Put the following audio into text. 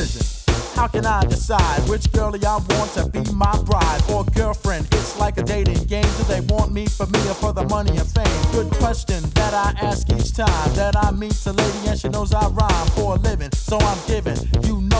decision. How can I decide which girlie I want to be my bride or girlfriend? It's like a dating game. Do they want me for me or for the money and fame? Good question that I ask each time that I meet a lady and she knows I rhyme for a living. So I'm giving, you know